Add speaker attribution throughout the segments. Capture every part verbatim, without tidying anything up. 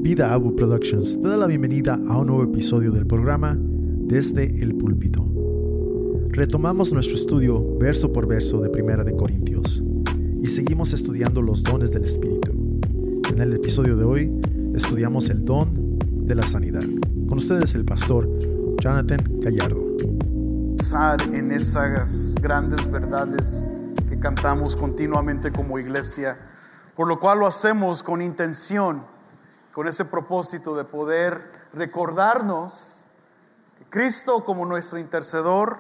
Speaker 1: Vida Abu Productions te da la bienvenida a un nuevo episodio del programa Desde el Púlpito. Retomamos nuestro estudio verso por verso de Primera de Corintios y seguimos estudiando los dones del Espíritu. En el episodio de hoy estudiamos el don de la sanidad. Con ustedes el pastor Jonathan Gallardo.
Speaker 2: En esas grandes verdades que cantamos continuamente como iglesia, por lo cual lo hacemos con intención, con ese propósito de poder recordarnos que Cristo, como nuestro intercedor,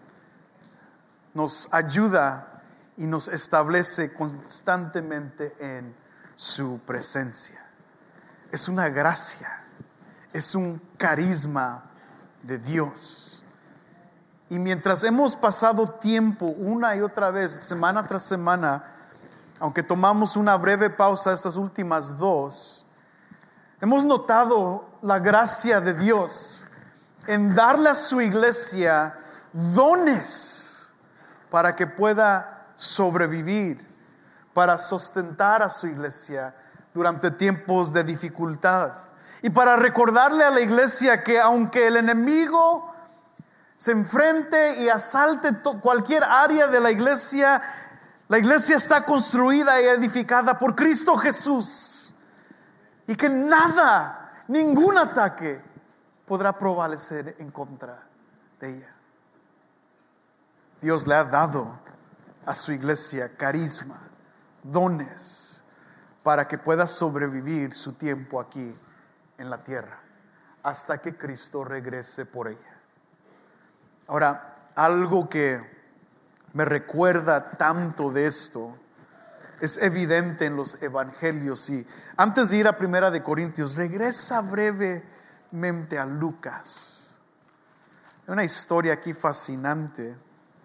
Speaker 2: nos ayuda y nos establece constantemente en su presencia. Es una gracia, es un carisma de Dios. Y mientras hemos pasado tiempo una y otra vez, semana tras semana, aunque tomamos una breve pausa estas últimas dos, hemos notado la gracia de Dios en darle a su iglesia dones para que pueda sobrevivir, para sustentar a su iglesia durante tiempos de dificultad. Y para recordarle a la iglesia que aunque el enemigo se enfrente y asalte cualquier área de la iglesia, la iglesia está construida y edificada por Cristo Jesús. Y que nada, ningún ataque podrá prevalecer en contra de ella. Dios le ha dado a su iglesia carisma, dones, para que pueda sobrevivir su tiempo aquí en la tierra, hasta que Cristo regrese por ella. Ahora, algo que me recuerda tanto de esto es evidente en los evangelios. Y antes de ir a Primera de Corintios, regresa brevemente a Lucas. Hay una historia aquí fascinante.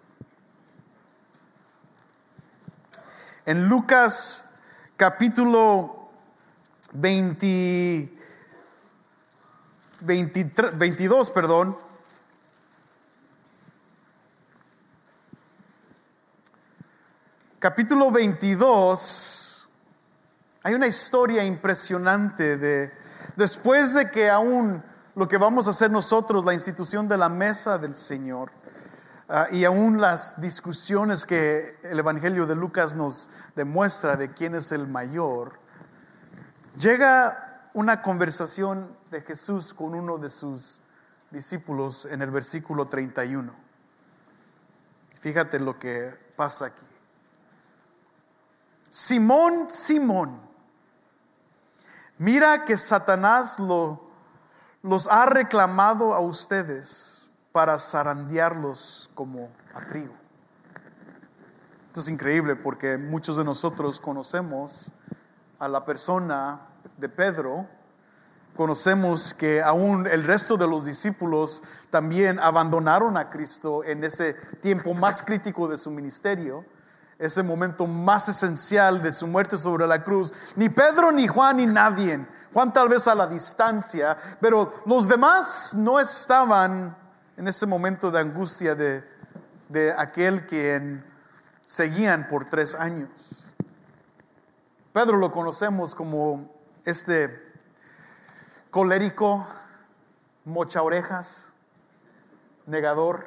Speaker 2: En Lucas capítulo veinte, veintitrés, veintidós, perdón. Capítulo veintidós, hay una historia impresionante de después de que aún lo que vamos a hacer nosotros, la institución de la mesa del Señor, uh, y aún las discusiones que el Evangelio de Lucas nos demuestra de quién es el mayor, llega una conversación de Jesús con uno de sus discípulos en el versículo treinta y uno. Fíjate lo que pasa aquí. Simón, Simón, mira que Satanás lo, los ha reclamado a ustedes para zarandearlos como a trigo. Esto es increíble porque muchos de nosotros conocemos a la persona de Pedro. Conocemos que aún el resto de los discípulos también abandonaron a Cristo en ese tiempo más crítico de su ministerio. Ese momento más esencial de su muerte sobre la cruz. Ni Pedro, ni Juan, ni nadie. Juan tal vez a la distancia, pero los demás no estaban en ese momento de angustia de, de aquel quien seguían por tres años. Pedro lo conocemos como este colérico, mocha orejas, negador.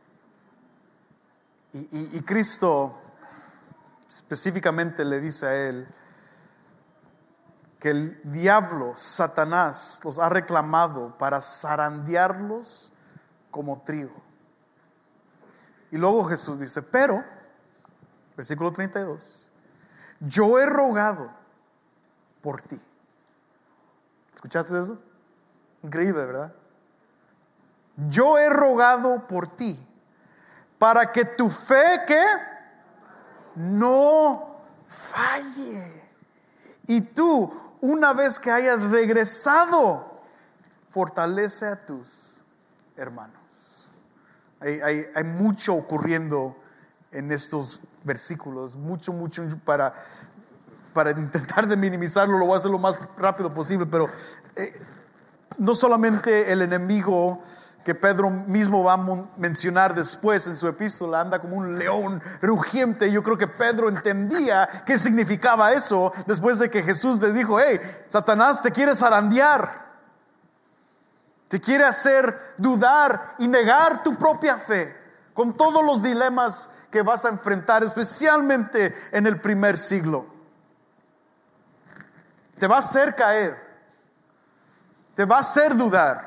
Speaker 2: Y, y, y Cristo específicamente le dice a él que el diablo, Satanás, los ha reclamado para zarandearlos como trigo. Y luego Jesús dice, pero, versículo treinta y dos, yo he rogado por ti. ¿Escuchaste eso? Increíble, ¿verdad? Yo he rogado por ti para que tu fe, ¿qué? No falle. Y tú, una vez que hayas regresado, fortalece a tus hermanos. Hay, hay, hay mucho ocurriendo en estos versículos, mucho, mucho para, para intentar de minimizarlo. Lo voy a hacer lo más rápido posible, pero eh, no solamente el enemigo que Pedro mismo va a mencionar después en su epístola, anda como un león rugiente. Yo creo que Pedro entendía qué significaba eso después de que Jesús le dijo: hey, Satanás te quiere zarandear, te quiere hacer dudar y negar tu propia fe, con todos los dilemas que vas a enfrentar, especialmente en el primer siglo. Te va a hacer caer, te va a hacer dudar.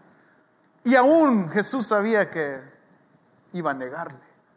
Speaker 2: Y aún Jesús sabía que iba a negarle.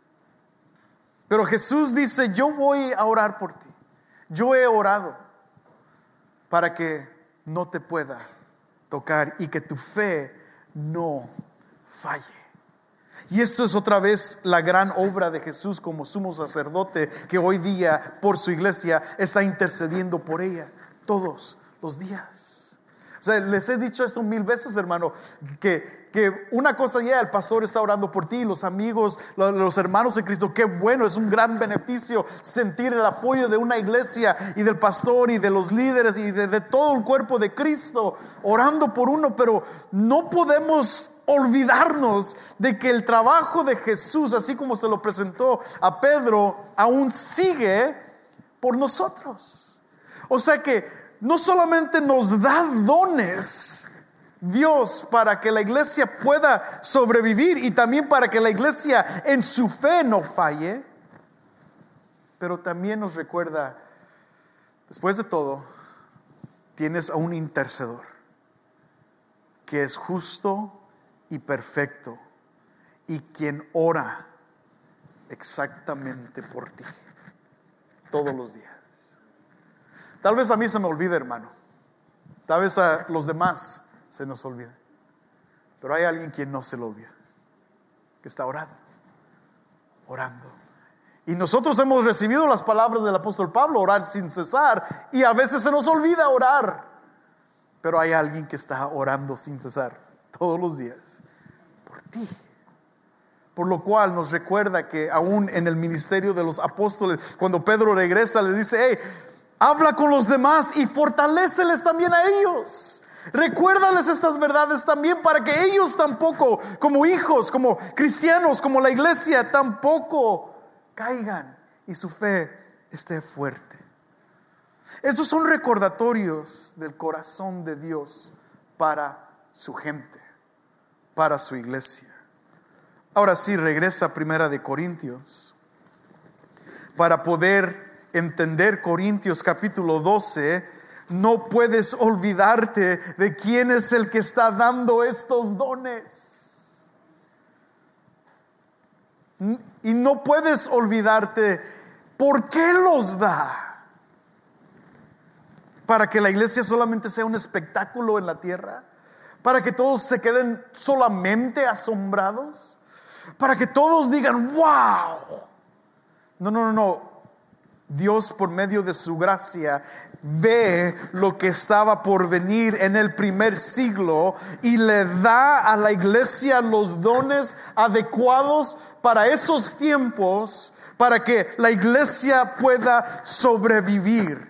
Speaker 2: Pero Jesús dice: yo voy a orar por ti. Yo he orado para que no te pueda tocar y que tu fe no falle. Y esto es otra vez la gran obra de Jesús como sumo sacerdote, que hoy día por su iglesia está intercediendo por ella todos los días. O sea, les he dicho esto mil veces, hermano, que, que una cosa ya, el pastor está orando por ti, los amigos, los, los hermanos en Cristo. Qué bueno, es un gran beneficio sentir el apoyo de una iglesia y del pastor y de los líderes y de, de todo el cuerpo de Cristo orando por uno. Pero no podemos olvidarnos de que el trabajo de Jesús, así como se lo presentó a Pedro, aún sigue por nosotros. O sea que no solamente nos da dones Dios para que la iglesia pueda sobrevivir y también para que la iglesia en su fe no falle, pero también nos recuerda, después de todo, tienes a un intercedor que es justo y perfecto y quien ora exactamente por ti todos los días. Tal vez a mí se me olvide, hermano. Tal vez a los demás se nos olvide. Pero hay alguien quien no se lo olvida, que está orando, orando. Y nosotros hemos recibido las palabras del apóstol Pablo: orar sin cesar. Y a veces se nos olvida orar. Pero hay alguien que está orando sin cesar todos los días por ti. Por lo cual nos recuerda que aún en el ministerio de los apóstoles, cuando Pedro regresa, le dice: hey, habla con los demás y fortaléceles también a ellos. Recuérdales estas verdades también, para que ellos tampoco, como hijos, como cristianos, como la iglesia, tampoco caigan y su fe esté fuerte. Esos son recordatorios del corazón de Dios para su gente, para su iglesia. Ahora sí, regresa a Primera de Corintios para poder entender Corintios capítulo doce. No puedes olvidarte de quién es el que está dando estos dones. Y no puedes olvidarte por qué los da. ¿Para que la iglesia solamente sea un espectáculo en la tierra? ¿Para que todos se queden solamente asombrados? ¿Para que todos digan wow? No, no, no, no. Dios, por medio de su gracia, ve lo que estaba por venir en el primer siglo y le da a la iglesia los dones adecuados para esos tiempos, para que la iglesia pueda sobrevivir.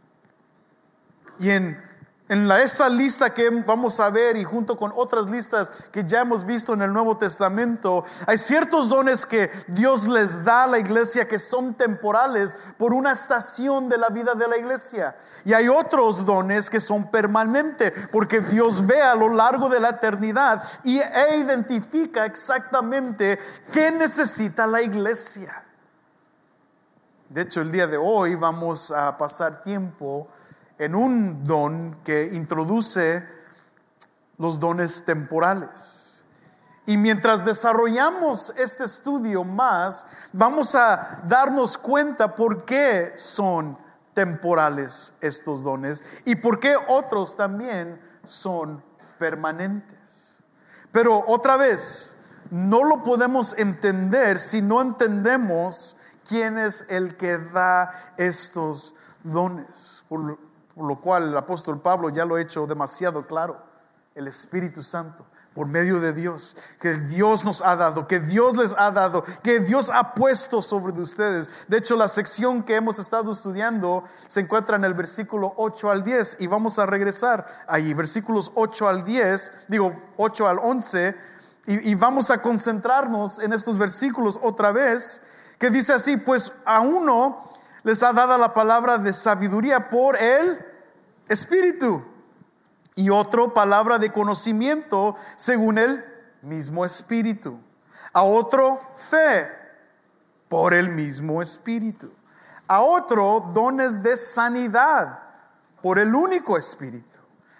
Speaker 2: Y en, en la, esta lista que vamos a ver, y junto con otras listas que ya hemos visto en el Nuevo Testamento, hay ciertos dones que Dios les da a la iglesia que son temporales por una estación de la vida de la iglesia. Y hay otros dones que son permanentes, porque Dios ve a lo largo de la eternidad y e identifica exactamente qué necesita la iglesia. De hecho, el día de hoy vamos a pasar tiempo en un don que introduce los dones temporales. Y mientras desarrollamos este estudio más, vamos a darnos cuenta por qué son temporales estos dones y por qué otros también son permanentes. Pero otra vez, no lo podemos entender si no entendemos quién es el que da estos dones. Por Por lo cual el apóstol Pablo ya lo ha hecho demasiado claro: el Espíritu Santo, por medio de Dios, que Dios nos ha dado, que Dios les ha dado, que Dios ha puesto sobre ustedes. De hecho, la sección que hemos estado estudiando se encuentra en el versículo ocho al diez, y vamos a regresar ahí, versículos ocho al diez, digo ocho al once, Y, y vamos a concentrarnos en estos versículos otra vez, que dice así: pues a uno les ha dada la palabra de sabiduría por el Espíritu, y otro palabra de conocimiento según el mismo Espíritu, a otro fe por el mismo Espíritu, a otro dones de sanidad por el único Espíritu,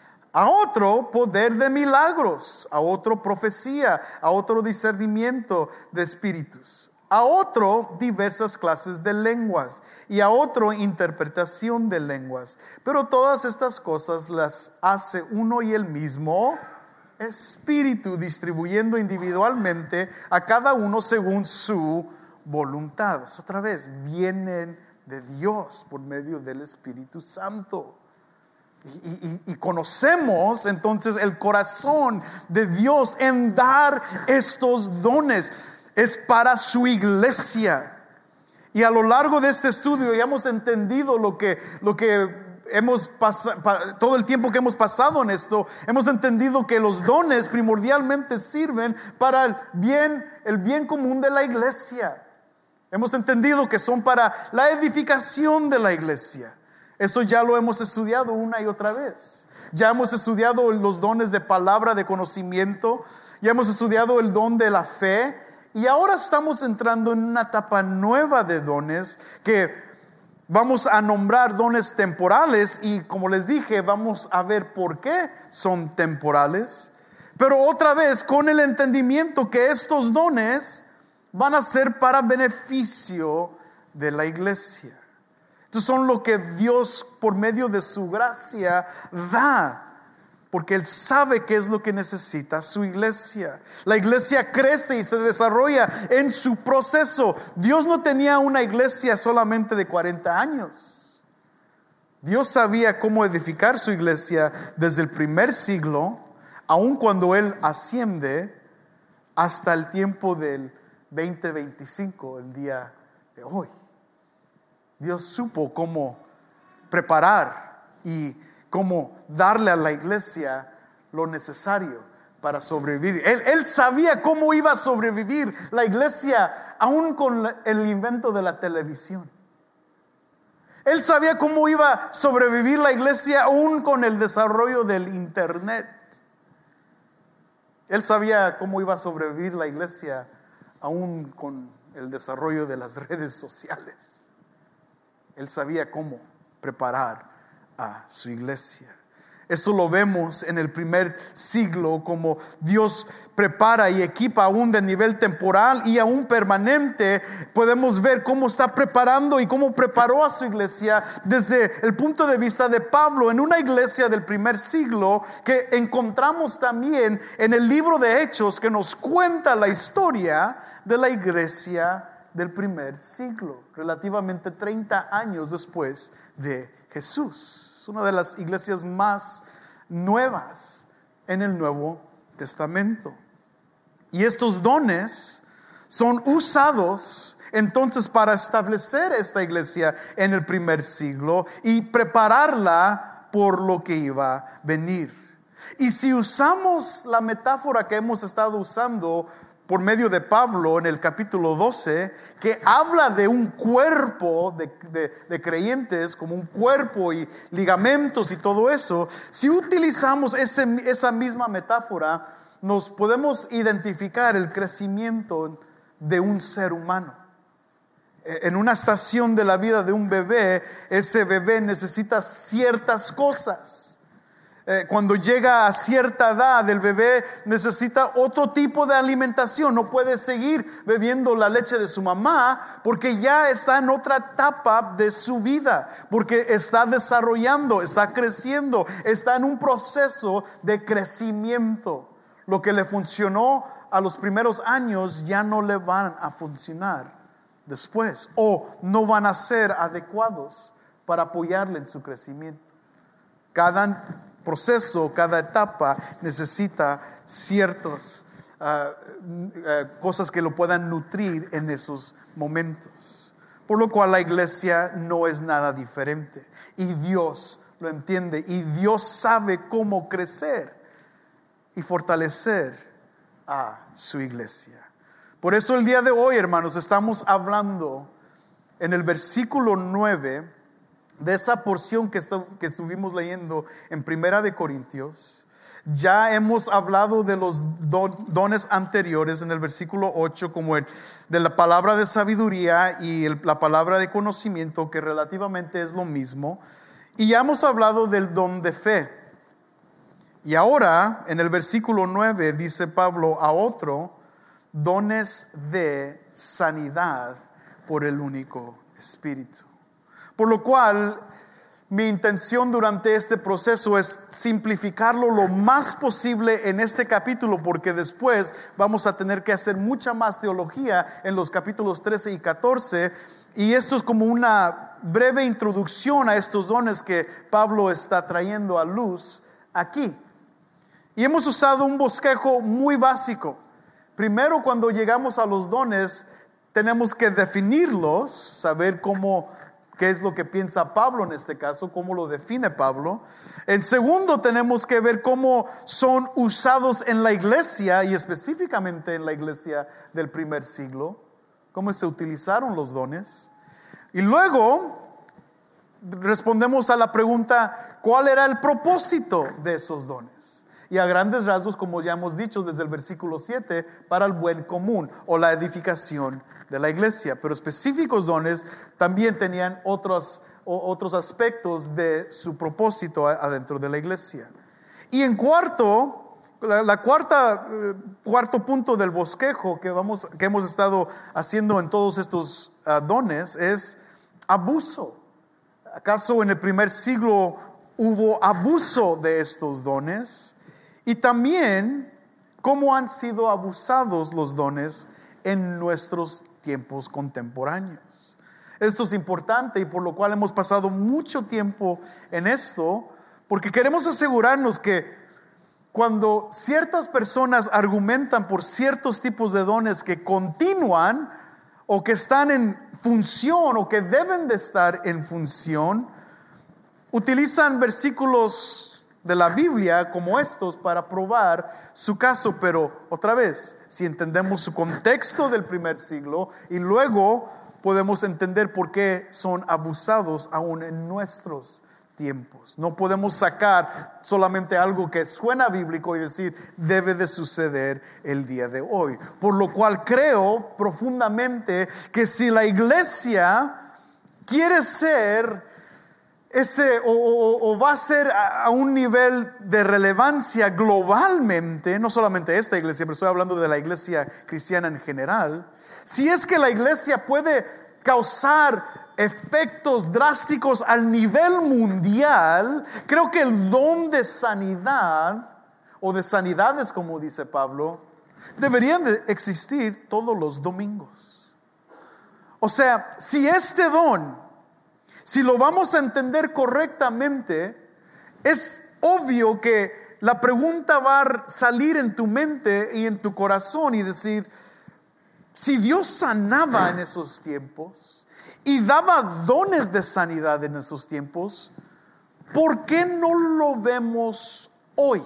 Speaker 2: a otro poder de milagros, a otro profecía, a otro discernimiento de espíritus, a otro diversas clases de lenguas, y a otro interpretación de lenguas. Pero todas estas cosas las hace uno y el mismo Espíritu, distribuyendo individualmente a cada uno según su voluntad. Otra vez, vienen de Dios por medio del Espíritu Santo. Y, y, y conocemos entonces el corazón de Dios en dar estos dones. Es para su iglesia. Y a lo largo de este estudio ya hemos entendido lo que, lo que hemos pasado, todo el tiempo que hemos pasado en esto, hemos entendido que los dones primordialmente sirven para el bien, el bien común de la iglesia. Hemos entendido que son para la edificación de la iglesia. Eso ya lo hemos estudiado una y otra vez. Ya hemos estudiado los dones de palabra, de conocimiento. Ya hemos estudiado el don de la fe. Y ahora estamos entrando en una etapa nueva de dones que vamos a nombrar dones temporales. Y como les dije, vamos a ver por qué son temporales. Pero otra vez con el entendimiento que estos dones van a ser para beneficio de la iglesia. Estos son lo que Dios por medio de su gracia da, porque Él sabe qué es lo que necesita su iglesia. La iglesia crece y se desarrolla en su proceso. Dios no tenía una iglesia solamente de cuarenta años. Dios sabía cómo edificar su iglesia desde el primer siglo, aun cuando Él asciende, hasta el tiempo del veinte veinticinco, el día de hoy. Dios supo cómo preparar y cómo darle a la iglesia lo necesario para sobrevivir. Él, él sabía cómo iba a sobrevivir la iglesia aún con el invento de la televisión. Él sabía cómo iba a sobrevivir la iglesia aún con el desarrollo del internet. Él sabía cómo iba a sobrevivir la iglesia aún con el desarrollo de las redes sociales. Él sabía cómo preparar a su iglesia. Esto lo vemos en el primer siglo, como Dios prepara y equipa aún de nivel temporal y aún permanente. Podemos ver cómo está preparando y cómo preparó a su iglesia desde el punto de vista de Pablo, en una iglesia del primer siglo que encontramos también en el libro de Hechos, que nos cuenta la historia de la iglesia del primer siglo, relativamente treinta años después de Jesús. Es una de las iglesias más nuevas en el Nuevo Testamento. Y estos dones son usados entonces para establecer esta iglesia en el primer siglo y prepararla por lo que iba a venir. Y si usamos la metáfora que hemos estado usando por medio de Pablo en el capítulo doce, que habla de un cuerpo de, de, de creyentes, como un cuerpo y ligamentos y todo eso, si utilizamos ese, esa misma metáfora, nos podemos identificar el crecimiento de un ser humano. En una estación de la vida de un bebé, ese bebé necesita ciertas cosas. Eh, cuando llega a cierta edad, el bebé necesita otro tipo de alimentación. No puede seguir bebiendo la leche de su mamá porque ya está en otra etapa de su vida, porque está desarrollando, está creciendo, está en un proceso de crecimiento. Lo que le funcionó a los primeros años ya no le van a funcionar después, o no van a ser adecuados para apoyarle en su crecimiento. Cada proceso, cada etapa necesita ciertas uh, uh, cosas que lo puedan nutrir en esos momentos. Por lo cual la iglesia no es nada diferente. Y Dios lo entiende. Y Dios sabe cómo crecer y fortalecer a su iglesia. Por eso el día de hoy, hermanos, estamos hablando en el versículo nueve de esa porción que, estu- que estuvimos leyendo en Primera de Corintios. Ya hemos hablado de los don- dones anteriores en el versículo ocho, como el de la palabra de sabiduría y el- la palabra de conocimiento, que relativamente es lo mismo. Y ya hemos hablado del don de fe. Y ahora, en el versículo nueve, dice Pablo a otro, dones de sanidad por el único Espíritu. Por lo cual, mi intención durante este proceso es simplificarlo lo más posible en este capítulo, porque después vamos a tener que hacer mucha más teología en los capítulos trece y catorce, y esto es como una breve introducción a estos dones que Pablo está trayendo a luz aquí. Y hemos usado un bosquejo muy básico. Primero, cuando llegamos a los dones, tenemos que definirlos, saber cómo, qué es lo que piensa Pablo en este caso, cómo lo define Pablo. En segundo, tenemos que ver cómo son usados en la iglesia, y específicamente en la iglesia del primer siglo, cómo se utilizaron los dones. Y luego respondemos a la pregunta, ¿cuál era el propósito de esos dones? Y a grandes rasgos, como ya hemos dicho desde el versículo siete, para el buen común o la edificación de la iglesia. Pero específicos dones también tenían otros, otros aspectos de su propósito adentro de la iglesia. Y en cuarto, la, la cuarta, eh, cuarto punto del bosquejo que, vamos, que hemos estado haciendo en todos estos uh, dones es abuso. ¿Acaso en el primer siglo hubo abuso de estos dones? Y también cómo han sido abusados los dones en nuestros tiempos contemporáneos. Esto es importante y por lo cual hemos pasado mucho tiempo en esto, porque queremos asegurarnos que cuando ciertas personas argumentan por ciertos tipos de dones que continúan o que están en función o que deben de estar en función, utilizan versículos de la Biblia como estos para probar su caso. Pero otra vez, si entendemos su contexto del primer siglo, y luego podemos entender por qué son abusados aún en nuestros tiempos. No podemos sacar solamente algo que suena bíblico y decir debe de suceder el día de hoy. Por lo cual creo profundamente que si la iglesia quiere ser ese o, o, o va a ser a, a un nivel de relevancia globalmente, no solamente esta iglesia, pero estoy hablando de la iglesia cristiana en general, si es que la iglesia puede causar efectos drásticos al nivel mundial, creo que el don de sanidad o de sanidades, como dice Pablo, deberían de existir todos los domingos. O sea, si este don, si lo vamos a entender correctamente, es obvio que la pregunta va a salir en tu mente y en tu corazón y decir, si Dios sanaba en esos tiempos y daba dones de sanidad en esos tiempos, ¿por qué no lo vemos hoy?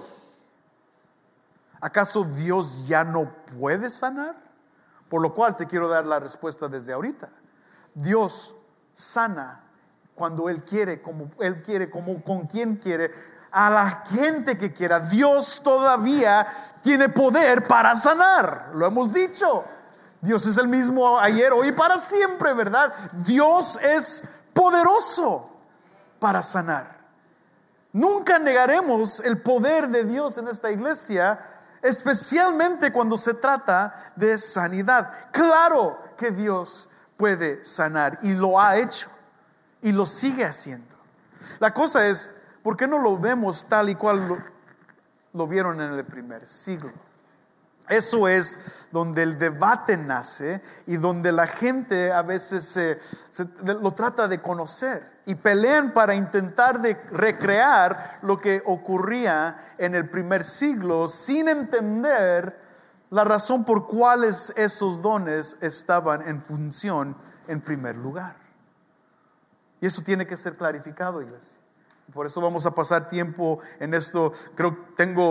Speaker 2: ¿Acaso Dios ya no puede sanar? Por lo cual te quiero dar la respuesta desde ahorita. Dios sana cuando Él quiere, como Él quiere, como con quien quiere, a la gente que quiera. Dios todavía tiene poder para sanar. Lo hemos dicho. Dios es el mismo ayer, hoy y para siempre, ¿verdad? Dios es poderoso para sanar. Nunca negaremos el poder de Dios en esta iglesia, especialmente cuando se trata de sanidad. Claro que Dios puede sanar y lo ha hecho. Y lo sigue haciendo. La cosa es, ¿por qué no lo vemos tal y cual lo, lo vieron en el primer siglo? Eso es donde el debate nace y donde la gente a veces se, se, lo trata de conocer y pelean para intentar de recrear lo que ocurría en el primer siglo sin entender la razón por cuáles esos dones estaban en función en primer lugar. Y eso tiene que ser clarificado, iglesia. Por eso vamos a pasar tiempo en esto. Creo que tengo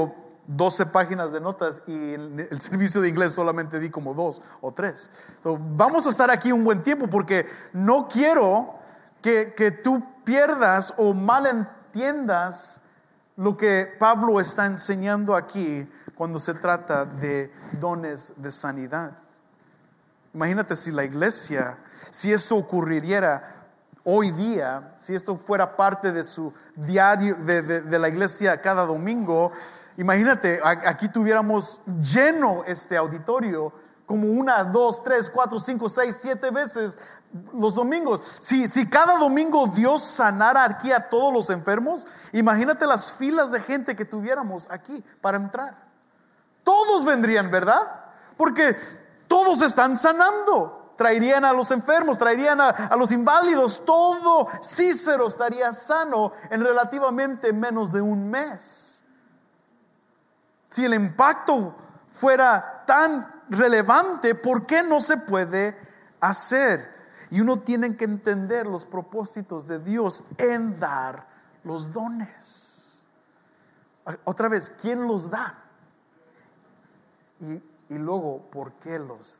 Speaker 2: doce páginas de notas y en el servicio de inglés solamente di como dos o tres. So, vamos a estar aquí un buen tiempo porque no quiero que, que tú pierdas o malentiendas lo que Pablo está enseñando aquí cuando se trata de dones de sanidad. Imagínate si la iglesia, si esto ocurriera hoy día, si esto fuera parte de su diario, de, de, de la iglesia cada domingo, imagínate, aquí tuviéramos lleno este auditorio como una, dos, tres, cuatro, cinco, seis, siete veces los domingos. Si, si cada domingo Dios sanara aquí a todos los enfermos, imagínate las filas de gente que tuviéramos aquí para entrar. Todos vendrían, ¿verdad? Porque todos están sanando. Traerían a los enfermos, traerían a, a los inválidos. Todo Cícero estaría sano en relativamente menos de un mes. Si el impacto fuera tan relevante, ¿por qué no se puede hacer? Y uno tiene que entender los propósitos de Dios en dar los dones. Otra vez, ¿quién los da? Y, y luego, ¿por qué los da?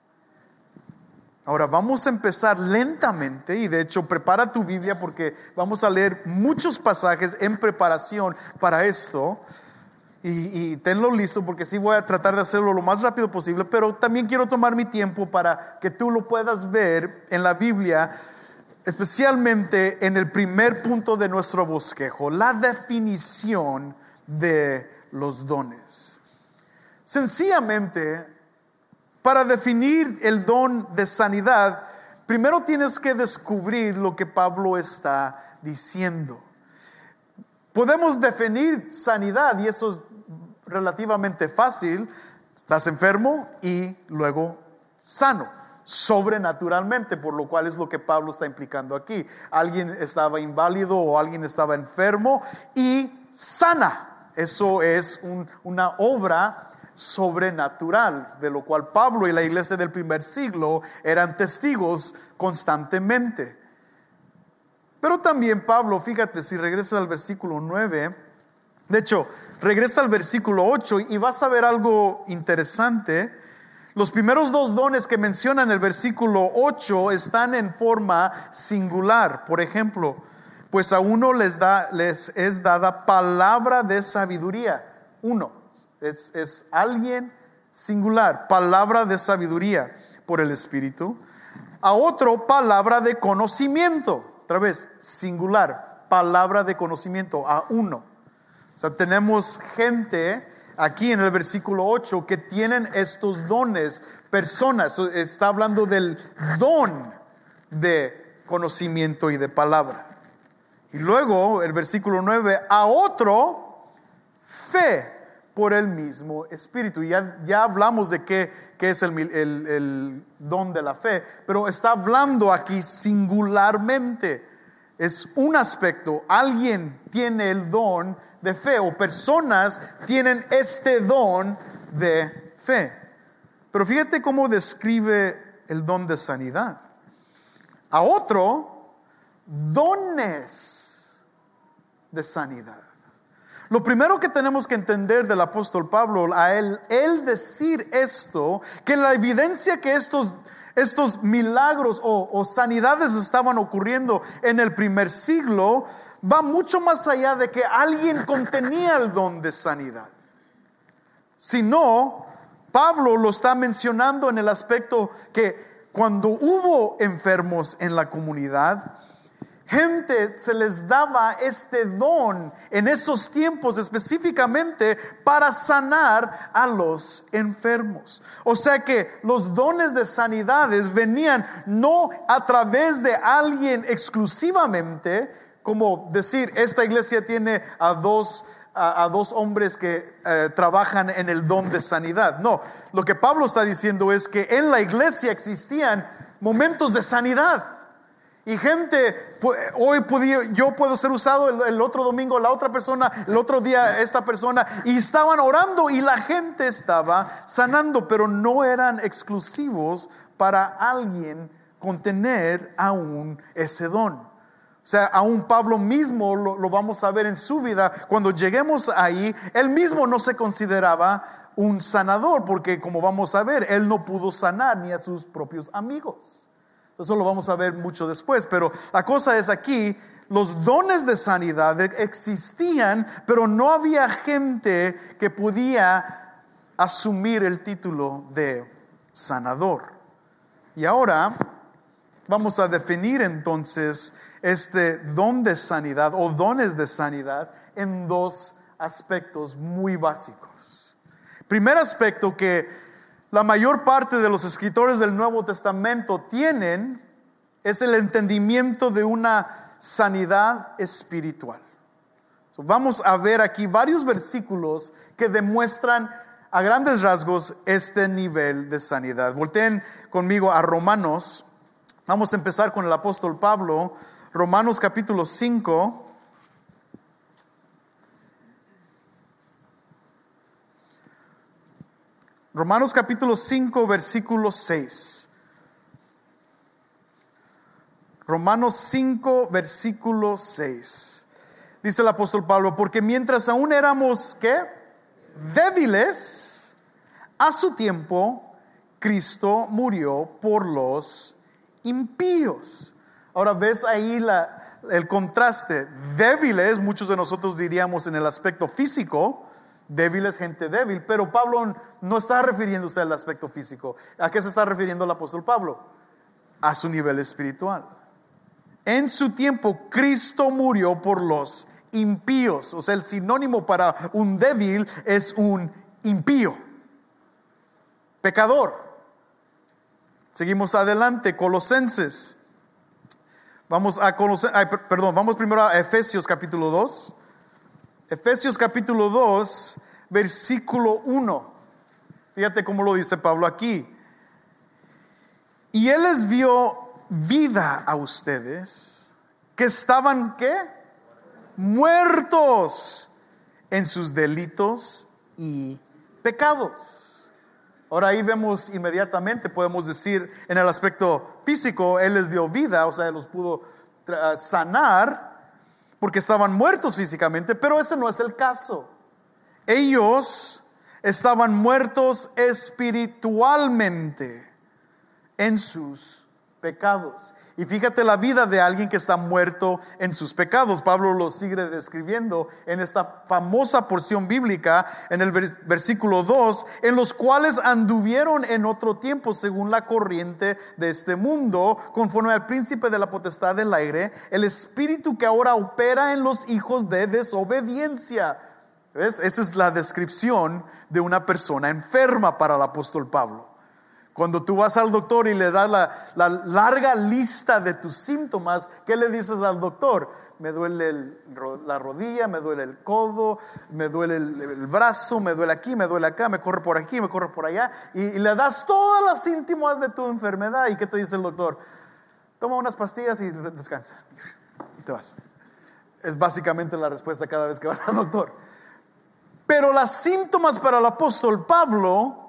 Speaker 2: Ahora vamos a empezar lentamente, y de hecho prepara tu Biblia porque vamos a leer muchos pasajes en preparación para esto. Y, y tenlo listo porque sí voy a tratar de hacerlo lo más rápido posible, pero también quiero tomar mi tiempo para que tú lo puedas ver en la Biblia, especialmente en el primer punto de nuestro bosquejo, la definición de los dones. Sencillamente, para definir el don de sanidad, primero tienes que descubrir lo que Pablo está diciendo. Podemos definir sanidad y eso es relativamente fácil. Estás enfermo y luego sano, sobrenaturalmente, por lo cual es lo que Pablo está implicando aquí. Alguien estaba inválido o alguien estaba enfermo y sana. Eso es un, una obra sobrenatural, de lo cual Pablo y la iglesia del primer siglo eran testigos constantemente. Pero también Pablo, fíjate, si regresas al versículo nueve, de hecho, regresa al versículo ocho y vas a ver algo interesante. Los primeros dos dones que menciona en el versículo ocho están en forma singular. Por ejemplo, pues a uno les, da, les es dada palabra de sabiduría. Uno, es, es alguien singular, palabra de sabiduría por el Espíritu. A otro, palabra de conocimiento. Otra vez, singular, palabra de conocimiento, a uno. O sea, tenemos gente aquí en el versículo ocho que tienen estos dones, personas. Está hablando del don de conocimiento y de palabra. Y luego, el versículo nueve, a otro, fe por el mismo Espíritu. Y ya, ya hablamos de qué, qué es el, el, el don de la fe, pero está hablando aquí singularmente. Es un aspecto. Alguien tiene el don de fe, o personas tienen este don de fe. Pero fíjate cómo describe el don de sanidad. A otro, dones de sanidad. Lo primero que tenemos que entender del apóstol Pablo, a él, él decir esto, que la evidencia que estos, estos milagros o, o sanidades estaban ocurriendo en el primer siglo, va mucho más allá de que alguien contenía el don de sanidad. Sino, Pablo lo está mencionando en el aspecto que cuando hubo enfermos en la comunidad, gente se les daba este don en esos tiempos específicamente para sanar a los enfermos. O sea que los dones de sanidades venían no a través de alguien exclusivamente, como decir, esta iglesia tiene a dos, a, a dos hombres que eh, trabajan en el don de sanidad. No, lo que Pablo está diciendo es que en la iglesia existían momentos de sanidad. Y gente, hoy podía, yo puedo ser usado, el, el otro domingo la otra persona, el otro día esta persona, y estaban orando y la gente estaba sanando, pero no eran exclusivos para alguien contener aún ese don. O O sea, aún Pablo mismo lo, lo vamos a ver en su vida. Cuando lleguemos ahí, él mismo no se consideraba un sanador, porque como vamos a ver, él no pudo sanar ni a sus propios amigos. Eso lo vamos a ver mucho después. Pero la cosa es aquí, los dones de sanidad existían, pero no había gente que podía asumir el título de sanador. Y ahora vamos a definir entonces este don de sanidad o dones de sanidad en dos aspectos muy básicos. Primer aspecto que la mayor parte de los escritores del Nuevo Testamento tienen es el entendimiento de una sanidad espiritual. So, vamos a ver aquí varios versículos que demuestran a grandes rasgos este nivel de sanidad. Volteen conmigo a Romanos. Vamos a empezar con el apóstol Pablo. Romanos capítulo cinco. Romanos capítulo cinco, versículo seis. Romanos cinco, versículo seis. Dice el apóstol Pablo: porque mientras aún éramos, ¿qué? Débiles, a su tiempo Cristo murió por los impíos. Ahora ves ahí la, el contraste. Débiles, muchos de nosotros diríamos en el aspecto físico, débiles, gente débil, pero Pablo no está refiriéndose al aspecto físico. ¿A qué se está refiriendo el apóstol Pablo? A su nivel espiritual. En su tiempo Cristo murió por los impíos. O sea, el sinónimo para un débil es un impío, pecador. Seguimos adelante, Colosenses. Vamos a conocer, ay, perdón, vamos primero a Efesios capítulo dos. Efesios capítulo dos, versículo uno. Fíjate cómo lo dice Pablo aquí. Y Él les dio vida a ustedes, que estaban, ¿qué? Muertos en sus delitos y pecados. Ahora ahí vemos inmediatamente, podemos decir en el aspecto físico, Él les dio vida, o sea, los pudo sanar porque estaban muertos físicamente, pero ese no es el caso. Ellos estaban muertos espiritualmente en sus pecados. Y fíjate la vida de alguien que está muerto en sus pecados. Pablo lo sigue describiendo en esta famosa porción bíblica, en el versículo dos, en los cuales anduvieron en otro tiempo según la corriente de este mundo, conforme al príncipe de la potestad del aire, el espíritu que ahora opera en los hijos de desobediencia. ¿Ves? Esa es la descripción de una persona enferma para el apóstol Pablo. Cuando tú vas al doctor y le das la, la larga lista de tus síntomas, ¿qué le dices al doctor? Me duele el, la rodilla, me duele el codo, me duele el, el brazo, me duele aquí, me duele acá, me corre por aquí, me corre por allá. Y, y le das todas las síntomas de tu enfermedad. ¿Y qué te dice el doctor? Toma unas pastillas y descansa. Y te vas. Es básicamente la respuesta cada vez que vas al doctor. Pero las síntomas para el apóstol Pablo,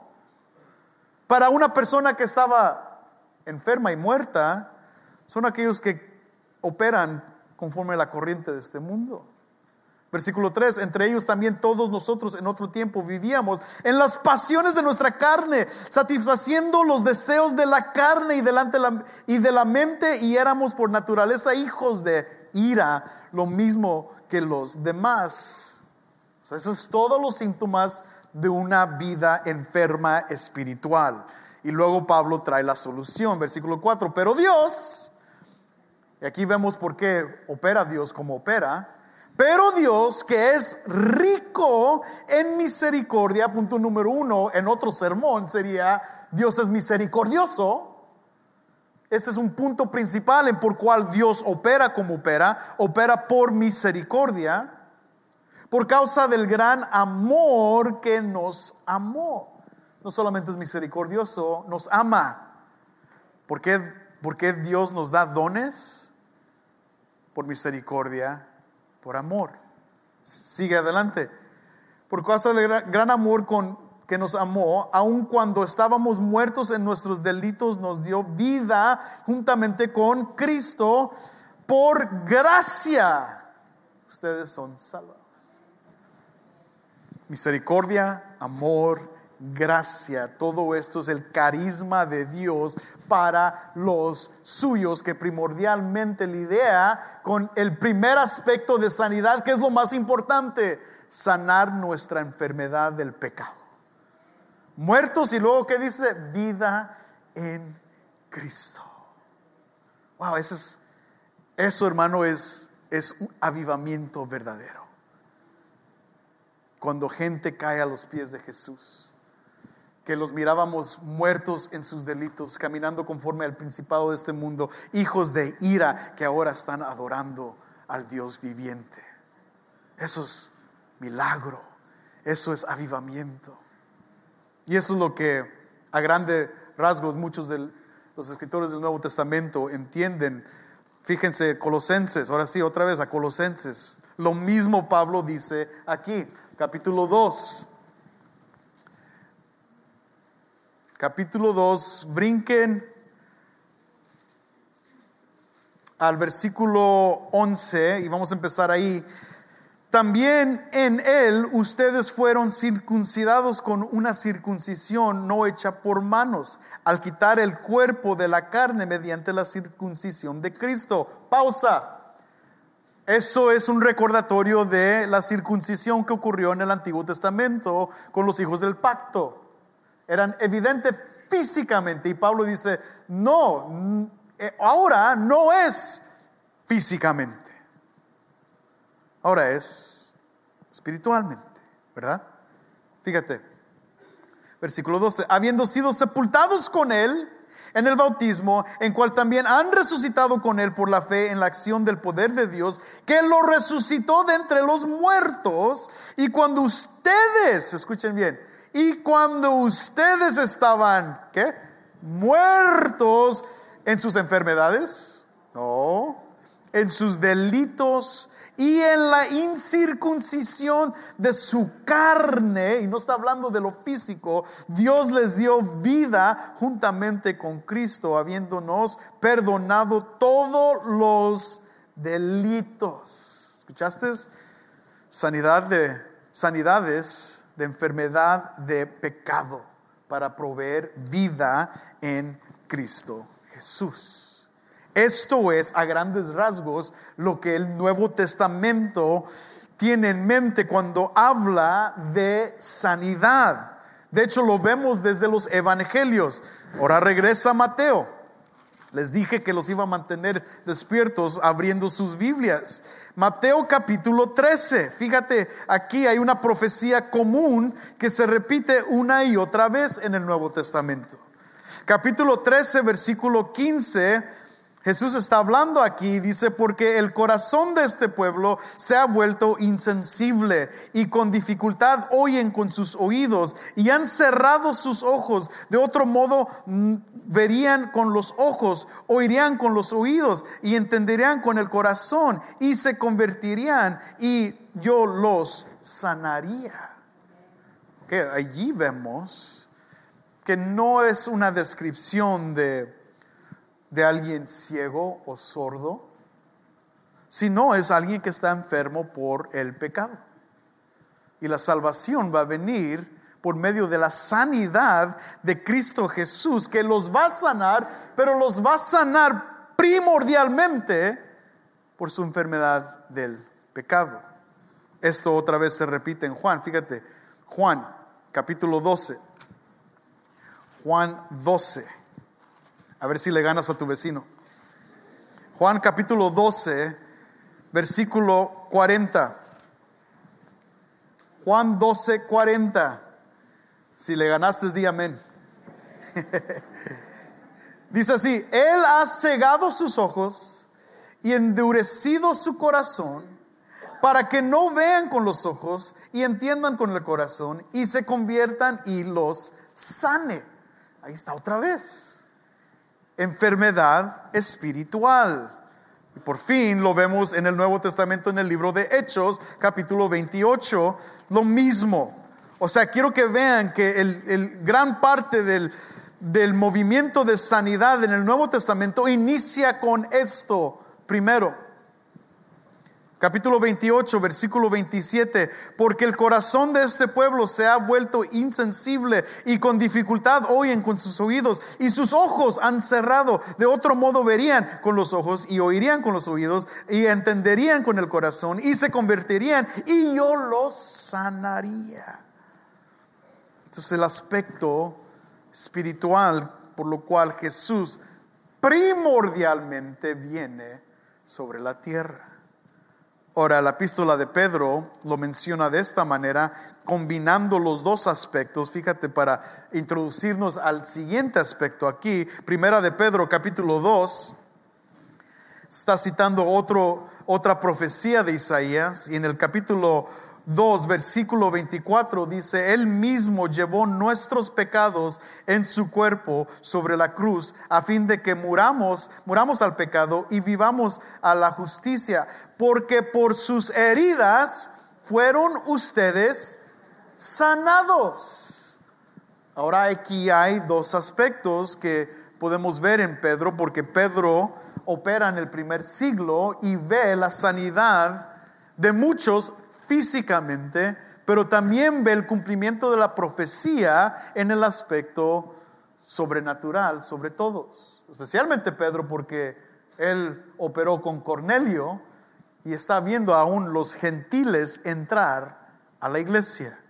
Speaker 2: para una persona que estaba enferma y muerta, son aquellos que operan conforme a la corriente de este mundo. Versículo tres, entre ellos también todos nosotros en otro tiempo vivíamos en las pasiones de nuestra carne, satisfaciendo los deseos de la carne y, delante la, y de la mente, y éramos por naturaleza hijos de ira, lo mismo que los demás. O sea, esos son todos los síntomas de una vida enferma espiritual. Y luego Pablo trae la solución, versículo cuatro. Pero Dios, y aquí vemos por qué opera Dios como opera. Pero Dios, que es rico en misericordia, punto número uno, en otro sermón sería: Dios es misericordioso. Este es un punto principal en por cual Dios opera como opera. Opera por misericordia, por causa del gran amor que nos amó. No solamente es misericordioso, nos ama. ¿Por qué, por qué Dios nos da dones? Por misericordia, por amor. Sigue adelante. Por causa del gran, gran amor con, que nos amó, aun cuando estábamos muertos en nuestros delitos, nos dio vida juntamente con Cristo. por gracia ustedes son salvados. Misericordia, amor, gracia, todo esto es el carisma de Dios para los suyos, que primordialmente lidia con el primer aspecto de sanidad, que es lo más importante: sanar nuestra enfermedad del pecado. Muertos, y luego ¿qué dice? Vida en Cristo. Wow, eso es, eso hermano es, es un avivamiento verdadero. Cuando gente cae a los pies de Jesús, que los mirábamos muertos en sus delitos, caminando conforme al principado de este mundo, hijos de ira, que ahora están adorando al Dios viviente. Eso es milagro, eso es avivamiento. Y eso es lo que a grandes rasgos muchos de los escritores del Nuevo Testamento entienden. Fíjense, Colosenses, ahora sí, otra vez a Colosenses. Lo mismo Pablo dice aquí, capítulo dos. Capítulo dos, brinquen al versículo once y vamos a empezar ahí. También en él ustedes fueron circuncidados con una circuncisión no hecha por manos, al quitar el cuerpo de la carne mediante la circuncisión de Cristo. Pausa. Eso es un recordatorio de la circuncisión que ocurrió en el Antiguo Testamento con los hijos del pacto. Eran evidentes físicamente, y Pablo dice: no, ahora no es físicamente, ahora es espiritualmente, ¿verdad? Fíjate, versículo doce: habiendo sido sepultados con él en el bautismo, en cual también han resucitado con él por la fe en la acción del poder de Dios, que lo resucitó de entre los muertos. Y cuando ustedes, escuchen bien, y cuando ustedes estaban, ¿qué? Muertos en sus enfermedades, no, en sus delitos y en la incircuncisión de su carne, y no está hablando de lo físico, Dios les dio vida juntamente con Cristo, habiéndonos perdonado todos los delitos. ¿Escuchaste? Sanidad de sanidades de enfermedad, de pecado, para proveer vida en Cristo Jesús. Esto es a grandes rasgos lo que el Nuevo Testamento tiene en mente cuando habla de sanidad. De hecho, lo vemos desde los evangelios. Ahora regresa Mateo. Les dije que los iba a mantener despiertos abriendo sus Biblias. Mateo capítulo trece. Fíjate, aquí hay una profecía común que se repite una y otra vez en el Nuevo Testamento. Capítulo trece, versículo quince. Jesús está hablando aquí, dice: porque el corazón de este pueblo se ha vuelto insensible y con dificultad oyen con sus oídos y han cerrado sus ojos. De otro modo verían con los ojos, oirían con los oídos y entenderían con el corazón y se convertirían y yo los sanaría. Que allí vemos que no es una descripción de de alguien ciego o sordo, sino es alguien que está enfermo por el pecado. Y la salvación va a venir por medio de la sanidad de Cristo Jesús, que los va a sanar, pero los va a sanar primordialmente por su enfermedad del pecado. Esto otra vez se repite en Juan. Fíjate, Juan capítulo doce. Juan doce. A ver si le ganas a tu vecino. Juan capítulo doce, versículo cuarenta. Juan doce, cuarenta. Si le ganaste, di amén. Dice así: Él ha cegado sus ojos y endurecido su corazón, para que no vean con los ojos y entiendan con el corazón y se conviertan y los sane. Ahí está otra vez. Enfermedad espiritual. Y por fin lo vemos en el Nuevo Testamento, en el libro de Hechos, capítulo veintiocho, lo mismo. O sea, quiero que vean que el, el gran parte del, del movimiento de sanidad en el Nuevo Testamento inicia con esto primero. Capítulo veintiocho, versículo veintisiete. Porque el corazón de este pueblo se ha vuelto insensible y con dificultad oyen con sus oídos y sus ojos han cerrado. De otro modo verían con los ojos y oirían con los oídos y entenderían con el corazón y se convertirían y yo los sanaría. Entonces el aspecto espiritual por lo cual Jesús primordialmente viene sobre la tierra. Ahora, la epístola de Pedro lo menciona de esta manera, combinando los dos aspectos. Fíjate, para introducirnos al siguiente aspecto aquí, Primera de Pedro, capítulo dos, está citando otro, otra profecía de Isaías, y en el capítulo dos, versículo veinticuatro dice: Él mismo llevó nuestros pecados en su cuerpo sobre la cruz, a fin de que muramos, muramos al pecado y vivamos a la justicia, porque por sus heridas fueron ustedes sanados. Ahora aquí hay dos aspectos que podemos ver en Pedro, porque Pedro opera en el primer siglo y ve la sanidad de muchos físicamente, pero también ve el cumplimiento de la profecía en el aspecto sobrenatural sobre todos. Especialmente Pedro, porque él operó con Cornelio y está viendo aún los gentiles entrar a la iglesia.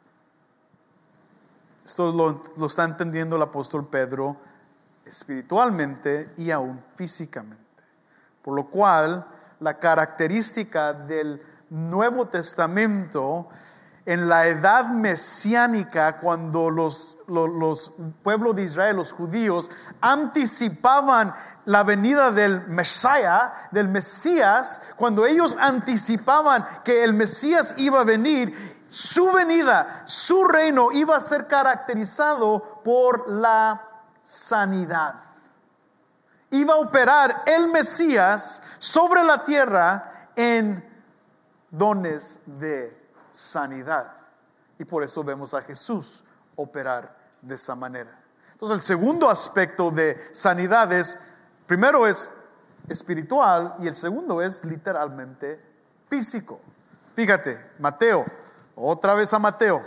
Speaker 2: Esto lo, lo está entendiendo el apóstol Pedro espiritualmente y aún físicamente. Por lo cual, la característica del Nuevo Testamento en la edad mesiánica, cuando los, los, los pueblos de Israel, los judíos, anticipaban la venida del Mesías, del Mesías, cuando ellos anticipaban que el Mesías iba a venir, su venida, su reino iba a ser caracterizado por la sanidad. Iba a operar el Mesías sobre la tierra en dones de sanidad. Y por eso vemos a Jesús operar de esa manera. Entonces el segundo aspecto de sanidad es, primero es espiritual y el segundo es literalmente físico. Fíjate, Mateo, otra vez a Mateo.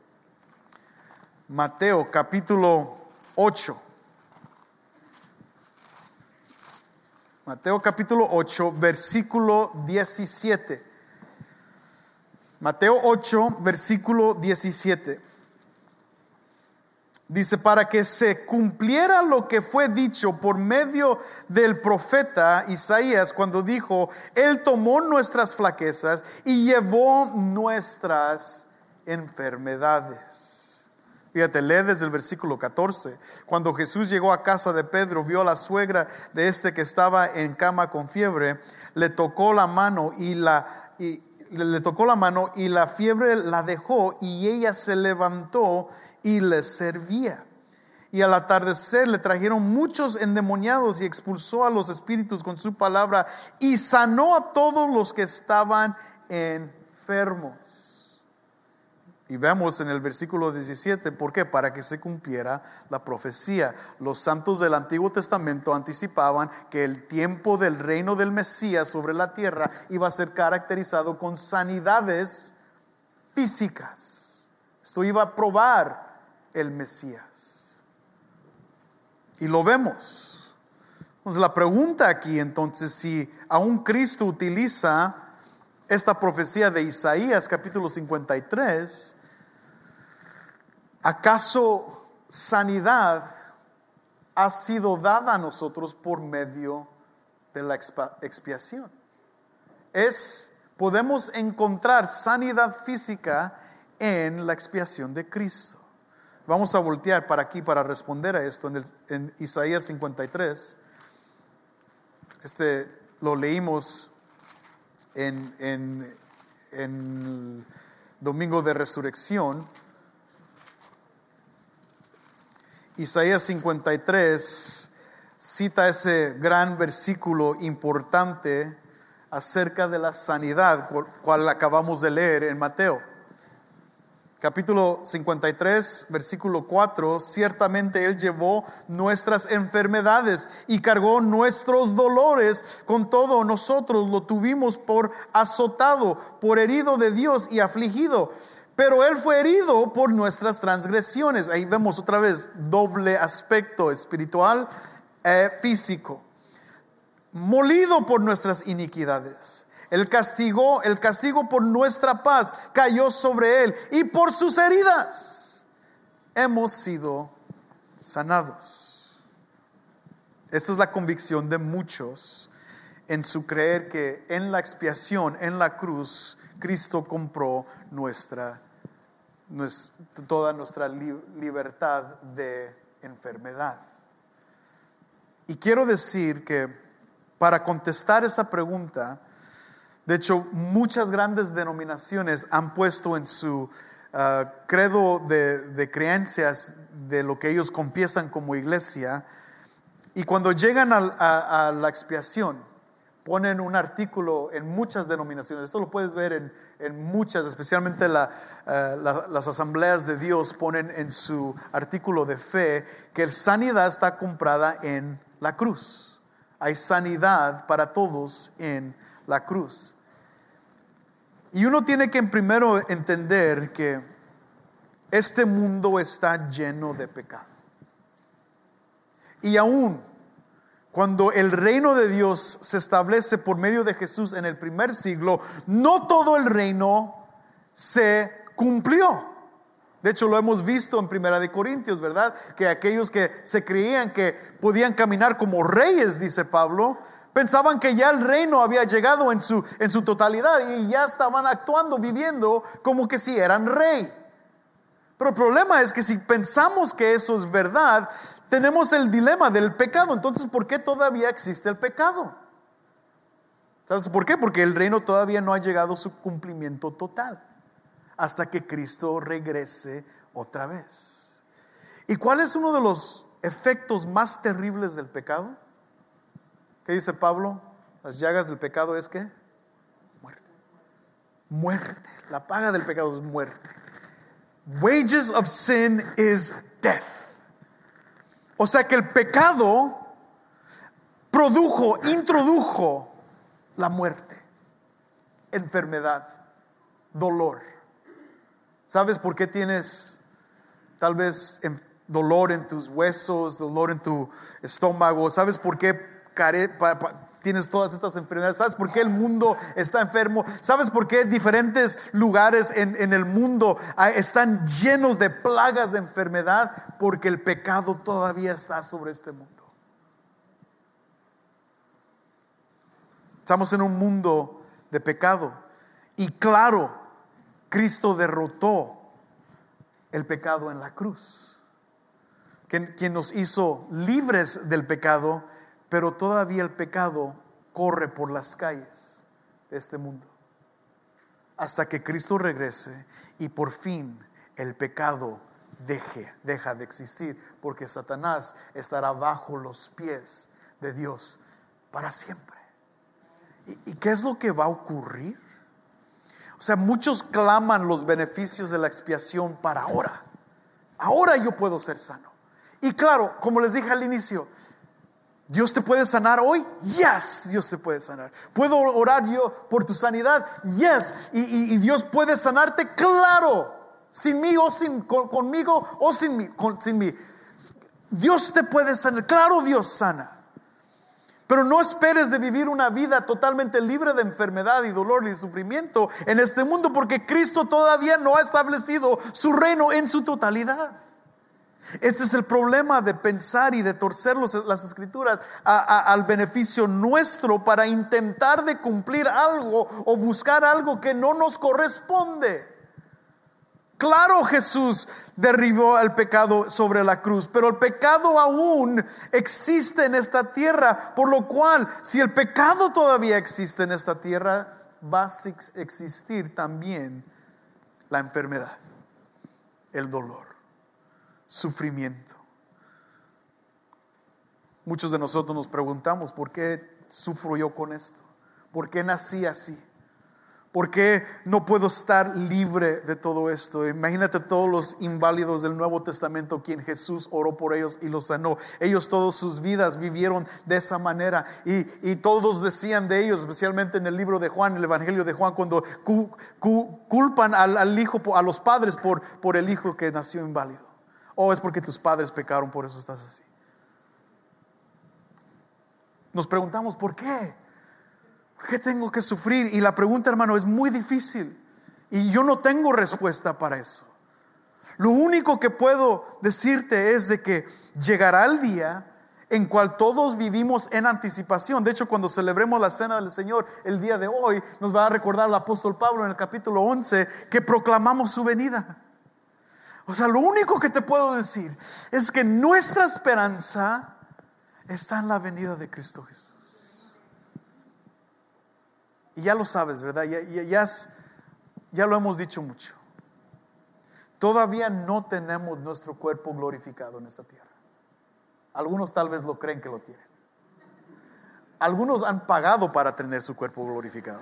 Speaker 2: Mateo capítulo ocho. Mateo capítulo ocho, versículo diecisiete. Mateo ocho, versículo diecisiete. Dice: para que se cumpliera lo que fue dicho por medio del profeta Isaías, cuando dijo: Él tomó nuestras flaquezas y llevó nuestras enfermedades. Fíjate, lee desde el versículo catorce. Cuando Jesús llegó a casa de Pedro, vio a la suegra de este que estaba en cama con fiebre, le tocó la mano y la... Y, le tocó la mano y la fiebre la dejó y ella se levantó y le servía. Y al atardecer le trajeron muchos endemoniados y expulsó a los espíritus con su palabra y sanó a todos los que estaban enfermos. Y vemos en el versículo diecisiete, ¿por qué? Para que se cumpliera la profecía. Los santos del Antiguo Testamento anticipaban que el tiempo del reino del Mesías sobre la tierra iba a ser caracterizado con sanidades físicas. Esto iba a probar el Mesías. Y lo vemos. Entonces la pregunta aquí entonces, si aún Cristo utiliza esta profecía de Isaías capítulo cincuenta y tres, ¿acaso sanidad ha sido dada a nosotros por medio de la expiación? Es, podemos encontrar sanidad física en la expiación de Cristo. Vamos a voltear para aquí para responder a esto en, el, en Isaías cincuenta y tres. Este lo leímos en, en, en el Domingo de Resurrección. Isaías cincuenta y tres cita ese gran versículo importante acerca de la sanidad, cual acabamos de leer en Mateo. capítulo cincuenta y tres, versículo cuatro, ciertamente Él llevó nuestras enfermedades y cargó nuestros dolores, con todo nosotros lo tuvimos por azotado, por herido de Dios y afligido. Pero Él fue herido por nuestras transgresiones. Ahí vemos otra vez doble aspecto, espiritual e físico. Molido por nuestras iniquidades. El castigo, el castigo por nuestra paz cayó sobre Él, y por sus heridas hemos sido sanados. Esta es la convicción de muchos en su creer que en la expiación, en la cruz, Cristo compró nuestra, nuestra toda nuestra li- libertad de enfermedad. Y quiero decir que para contestar esa pregunta, de hecho, muchas grandes denominaciones han puesto en su uh, credo de, de creencias de lo que ellos confiesan como iglesia, y cuando llegan a, a, a la expiación, ponen un artículo en muchas denominaciones. Esto lo puedes ver en, en muchas, especialmente la, uh, la, las asambleas de Dios ponen en su artículo de fe que la sanidad está comprada en la cruz. Hay sanidad para todos en la cruz. Y uno tiene que primero entender que este mundo está lleno de pecado. Y aún cuando el reino de Dios se establece por medio de Jesús en el primer siglo, no todo el reino se cumplió. De hecho, lo hemos visto en Primera de Corintios, ¿verdad? Que aquellos que se creían que podían caminar como reyes, dice Pablo, pensaban que ya el reino había llegado en su, en su totalidad, y ya estaban actuando, viviendo como que si eran rey. Pero el problema es que si pensamos que eso es verdad, tenemos el dilema del pecado. Entonces, ¿por qué todavía existe el pecado? ¿Sabes por qué? Porque el reino todavía no ha llegado a su cumplimiento total, hasta que Cristo regrese otra vez. ¿Y cuál es uno de los efectos más terribles del pecado? ¿Qué dice Pablo? Las llagas del pecado es ¿qué? Muerte. Muerte. La paga del pecado es muerte. Wages of sin is death. O sea que el pecado produjo, introdujo la muerte, enfermedad, dolor. ¿Sabes por qué tienes tal vez dolor en tus huesos, dolor en tu estómago? ¿Sabes por qué care, pa, pa, tienes todas estas enfermedades? ¿Sabes por qué el mundo está enfermo? ¿Sabes por qué diferentes lugares en, en el mundo están llenos de plagas de enfermedad? Porque el pecado todavía está sobre este mundo. Estamos en un mundo de pecado, y claro, Cristo derrotó el pecado en la cruz, quien, quien nos hizo libres del pecado. Pero todavía el pecado corre por las calles de este mundo, hasta que Cristo regrese y por fin el pecado deje, deja de existir, porque Satanás estará bajo los pies de Dios para siempre. ¿Y, y qué es lo que va a ocurrir? O sea, muchos claman los beneficios de la expiación para ahora. Ahora yo puedo ser sano. Y claro, como les dije al inicio, ¿Dios te puede sanar hoy? Yes, Dios te puede sanar. ¿Puedo orar yo por tu sanidad? Yes. ¿Y, y, y Dios puede sanarte? Claro. Sin mí o sin, con, conmigo o sin mí, con, sin mí. Dios te puede sanar. Claro, Dios sana. Pero no esperes de vivir una vida totalmente libre de enfermedad y dolor y sufrimiento en este mundo, porque Cristo todavía no ha establecido su reino en su totalidad. Este es el problema de pensar y de torcer los, las escrituras a, a, al beneficio nuestro, para intentar de cumplir algo o buscar algo que no nos corresponde. Claro, Jesús derribó el pecado sobre la cruz, pero el pecado aún existe en esta tierra, por lo cual, si el pecado todavía existe en esta tierra, va a existir también la enfermedad, el dolor, sufrimiento. Muchos de nosotros nos preguntamos: ¿por qué sufro yo con esto? ¿Por qué nací así? ¿Por qué no puedo estar libre de todo esto? Imagínate todos los inválidos del Nuevo Testamento, quien Jesús oró por ellos y los sanó. Ellos todas sus vidas vivieron de esa manera. Y, y todos decían de ellos, especialmente en el libro de Juan, el Evangelio de Juan, cuando cu, cu, culpan al, al hijo, a los padres por, por el hijo que nació inválido. Oh, es porque tus padres pecaron, por eso estás así. Nos preguntamos, ¿por qué? ¿Por qué tengo que sufrir? Y la pregunta, hermano, es muy difícil. Y yo no tengo respuesta para eso. Lo único que puedo decirte es de que llegará el día en cual todos vivimos en anticipación. De hecho, cuando celebremos la cena del Señor el día de hoy, nos va a recordar el apóstol Pablo en el capítulo once que proclamamos su venida. O sea, lo único que te puedo decir es que nuestra esperanza está en la venida de Cristo Jesús. Y ya lo sabes, ¿verdad? Ya, ya, ya, ya lo hemos dicho mucho. Todavía no tenemos nuestro cuerpo glorificado en esta tierra. Algunos tal vez lo creen que lo tienen. Algunos han pagado para tener su cuerpo glorificado.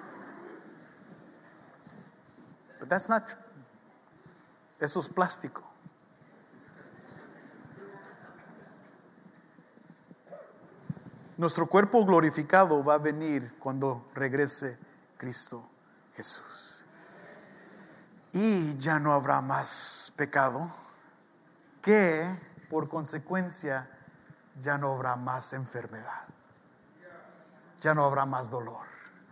Speaker 2: But that's not true. Eso es plástico. Nuestro cuerpo glorificado va a venir cuando regrese Cristo Jesús. Y ya no habrá más pecado, que por consecuencia ya no habrá más enfermedad. Ya no habrá más dolor.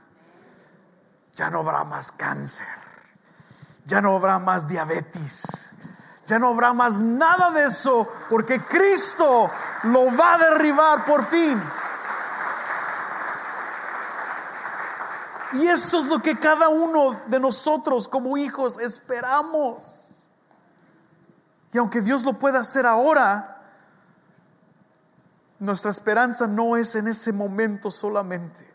Speaker 2: Ya no habrá más cáncer. Ya no habrá más diabetes. Ya no habrá más nada de eso, porque Cristo lo va a derribar por fin. Y esto es lo que cada uno de nosotros como hijos esperamos. Y aunque Dios lo pueda hacer ahora, nuestra esperanza no es en ese momento solamente.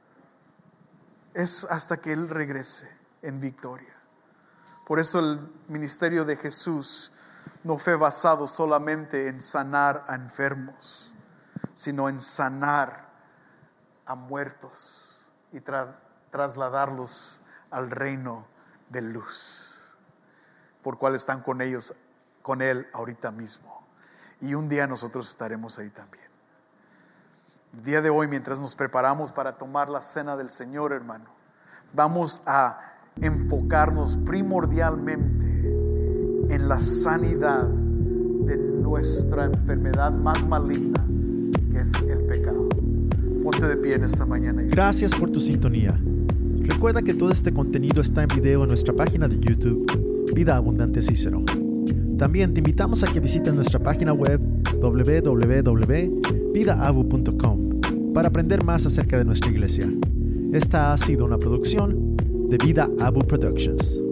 Speaker 2: Es hasta que Él regrese en victoria. Por eso el ministerio de Jesús no fue basado solamente en sanar a enfermos, sino en sanar a muertos y tratar trasladarlos al reino de luz, por cual están con ellos, con Él ahorita mismo. Y un día nosotros estaremos ahí también. El día de hoy, mientras nos preparamos para tomar la cena del Señor, hermano, vamos a enfocarnos primordialmente en la sanidad de nuestra enfermedad más maligna, que es el pecado. Ponte de pie en esta mañana.
Speaker 1: Gracias por tu sintonía. Recuerda que todo este contenido está en video en nuestra página de YouTube, Vida Abundante Cícero. También te invitamos a que visites nuestra página web doble u doble u doble u punto vida abu punto com para aprender más acerca de nuestra iglesia. Esta ha sido una producción de Vida Abu Productions.